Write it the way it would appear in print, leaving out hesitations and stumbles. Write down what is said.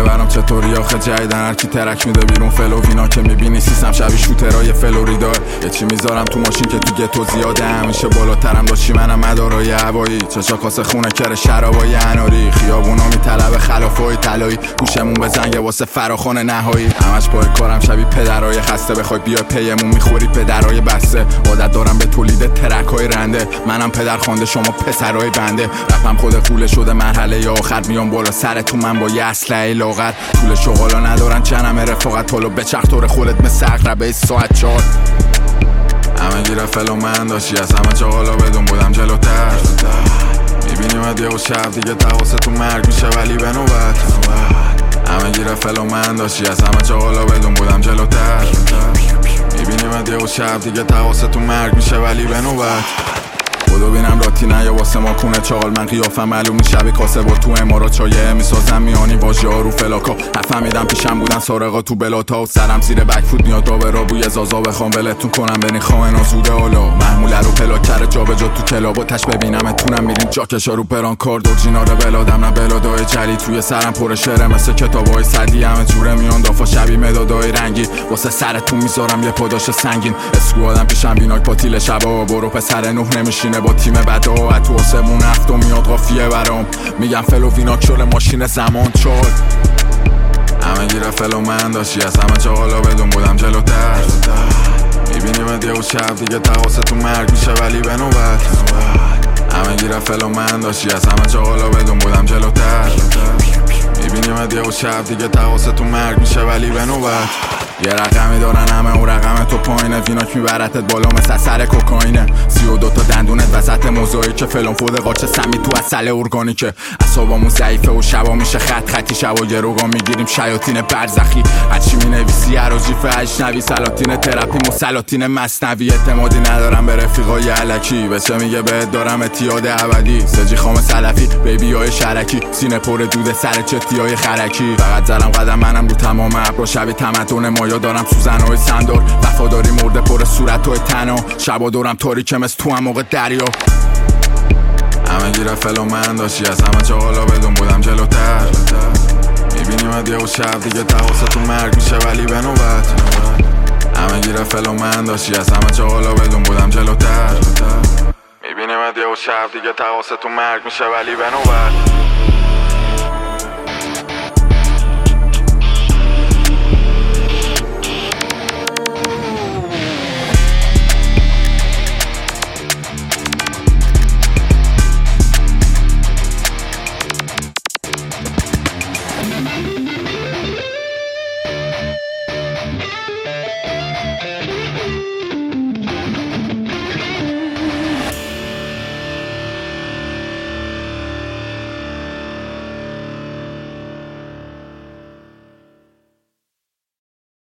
برام چطوری آخه جدیدن هرکی ترک میده بیرون فلووینا که میبینی سیستم شبیه شوترای فلوریدا. یه چی میذارم تو ماشین که تو گتو زیاده همیشه بالاترم داشتی منم مدارای هوایی چشا کاسه خونه کره شرابای اناری خیابونا میطلبه خلافای طلایی گوشمون به زنگ واسه فراخوان نهایی همش پای کارم شبیه پدرای خسته بخوای بیا پیمون میخوری پدرای بسته عادت دارم به تولید ترکای رنده منم پدر خوانده شما پسرای بنده رپم خود خوله شده مرحله آخر میام بالا سرتون من با یه اسلحه لاغر طول شغالا ندارن چنم رفاقت حالا بچرخ طور خودت مثل عقربه ساعت 4 همه گیره فلو من داشتی از همه چاقالا بدون بودم جلوتر میبینیمت یه شب دیگه تقاستون مرگ میشه ولی به نوبت همه گیره فلو من داشتی از همه چاقالا بدون بودم جلوتر میبینیمت یه شب دیگه تقاستون مرگ میشه ولی به نوبت خودو بینم راتی نه یا واسه ما کونه چاقال من قیافم معلوم می شبی کاسه با تو امارات چایه میسازم میانی واژه ها رو فلاکا نفهمیدم پیشم بودن سارقا تو بلاتا و سرم زیر بک فود میاد دابه را بوی زازا بخوام ولتون کنم بنی خواهن زوده حالا محموله رو پلاکر جا به جا تو کلاب و تش ببینم اتونم میرین جاکشا رو پران کارد اورجینال بلادم نه بلادای جلی توی سرم پر شعر مثل کتابای صدی همه جوره میان دافا شبی مدادای رنگی واسه سرتون میذارم یه پاداش سنگین اسکوادم پیشم بیناک پاتیل شبا برو پسر نوح نمیشینه با تیم بدا تو آسمون هفت و میاد قافیه برام میگم فلوویناک شل ماشین زمان چال همه گیره فلو من داشتی از همه چاقالا بدون بودم جلوتر میبینیمت یه شب دیگه تقاستون مرگ میشه ولی به نوبت همه گیره فلو من داشتی از همه چاقالا بدون بودم جلوتر میبینیمت یه شب دیگه تقاستون مرگ میشه ولی به نوبت یه رقمی دارن همه اون رقم تو پایینه ویناک میبرتت بالا مثل سر کوکائینه 32 تا دندونت وسط موزاییک فلان فود قاچه سمی تو اصل ارگانیکه اعصابمون ضعیفه و شبا میشه خط خطی شبا گروگان میگیریم شیاطین برزخی هرچی مینویسی عراجیف اجنبی سلاطین تراپی مسلاطین مصنوی اعتمادی ندارم به رفیقای الکی بچه میگه بهت دارم اتیاد ابدی سجی خام سلفی بیبی های شرکی سینه پر دود سر چتی های خرکی فقط زلم قدم منم رو تمام ابرا شبیه تمدن مایا دارم سوزنهای سندار وفاداری مرده پر صورتهای تنها شبا دورم تاریکه مثل تو هم موقع دریا همه گیره فلو من داشتی از همه چاقالا بدون بودم جلوتر میبینیمت یه شب دیگه تقاستون مرگ میشه ولی به نوبت همه گیره فلو من داشتی از همه چاقالا بدون بودم جلوتر میبینیمت یه شب دیگه تقاستون مرگ میشه ولی به نوبت